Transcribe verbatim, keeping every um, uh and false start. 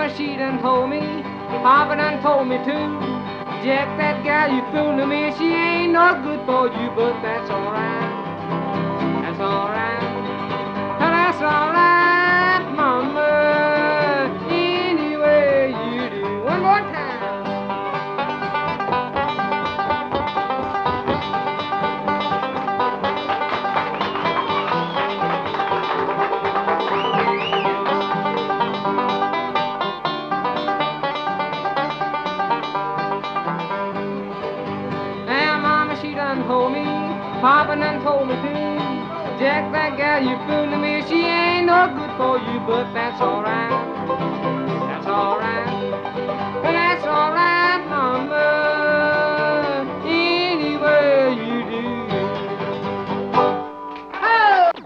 mama, she done told me, Papa done told me too. Jack, that gal you fooling me, she ain't no good for you, but that's alright. That's alright. That's alright, mama. Any way you do. One more time. She done told me, Papa done told me too. Jack, that gal you fooling me, she ain't no good for you, but that's alright.